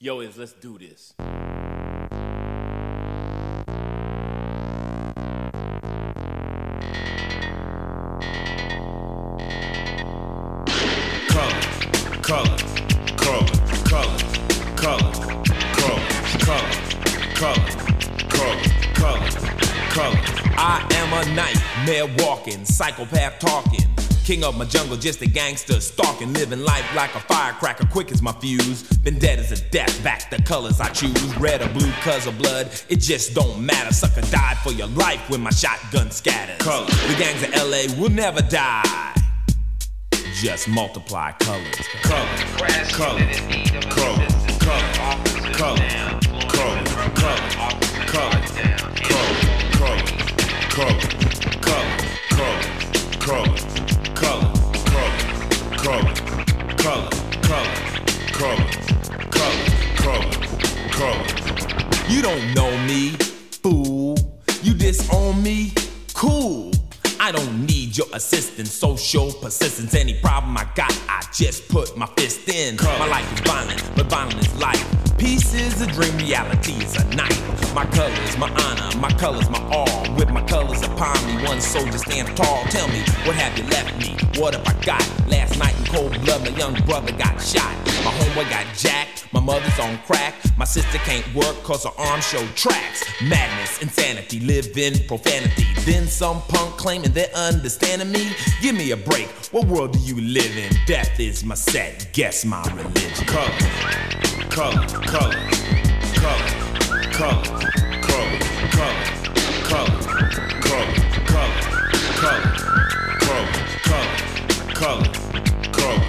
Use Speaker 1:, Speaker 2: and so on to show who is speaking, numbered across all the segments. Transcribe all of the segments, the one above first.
Speaker 1: Yo, let's do this. I am a nightmare walking, psychopath talking, king of my jungle, just a gangster stalking, living life like a firecracker, quick as my fuse. Been dead as a death, back the colors I choose, red or blue, cause of blood, it just don't matter. Sucker died for your life when my shotgun scatters. Color. The gangs of LA will never die, just multiply colors. Color, color, color, color, You don't know me, fool. You disown me, cool. I don't need your assistance, social persistence. Any problem I got, I just put my fist in. My life is violent, but violent is life. Peace is a dream, reality is a knife. My colors, my honor, my colors, my all. With my colors upon me, one soldier stands tall. Tell me, what have you left me? What have I got? Last night in cold blood, my young brother got shot. My homeboy got jacked, my mother's on crack. My sister can't work cause her arms show tracks. Madness, insanity, live in profanity. Then some punk claiming they're understanding me. Give me a break, what world do you live in? Death is my set, guess my religion. Color, color, color, color, color, color, color, color, color, color, color, color, color,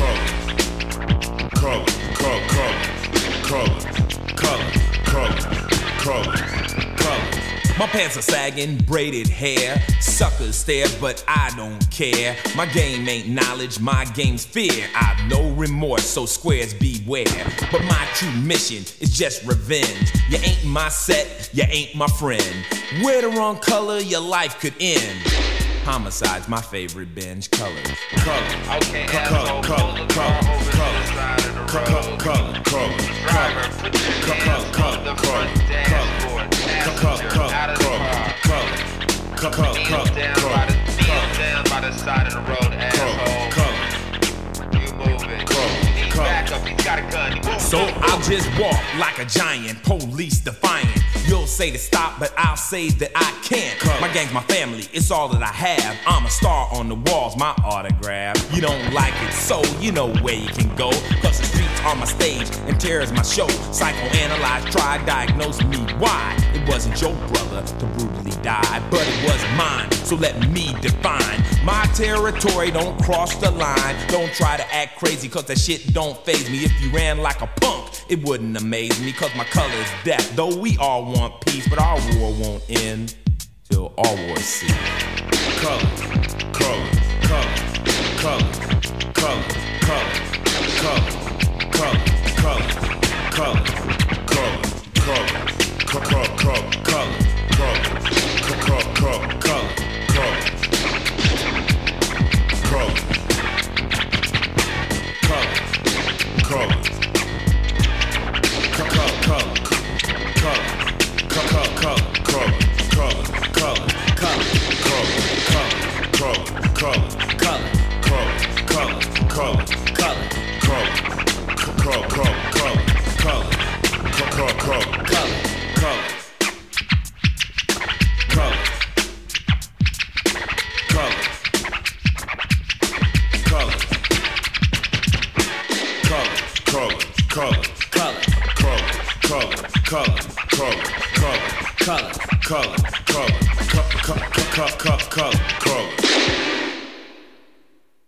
Speaker 1: My pants are sagging, braided hair. Suckers stare, but I don't care. My game ain't knowledge, my game's fear. I've no remorse, so squares beware. But my true mission is just revenge. You ain't my set, you ain't my friend. Wear the wrong color, your life could end. Homicide's my favorite binge. Colors. Color. Okay, asshole, pull the car over to the side of the road. Driver, put your hands on the front dashboard. Passenger, out of the car. Kneel down by the side of the road, asshole. You moving. He needs backup, he's got a gun. So I'll just walk like a giant, police defiant. You'll say to stop, but I'll say that I can't. My gang's my family, it's all that I have. I'm a star on the walls, my autograph. You don't like it, so you know where you can go. Cause the streets are my stage, and terror is my show. Psychoanalyze, try, diagnose me why. It wasn't your brother to brutally die, but it was mine, so let me define my territory. Don't cross the line, don't try to act crazy, cause that shit don't faze me. If you ran like a punk, it wouldn't amaze me, cause my color is death. Though we all want peace, but our war won't end till all wars cease. Color, color, color, color, color, color, color, color, color, color, color, color, color.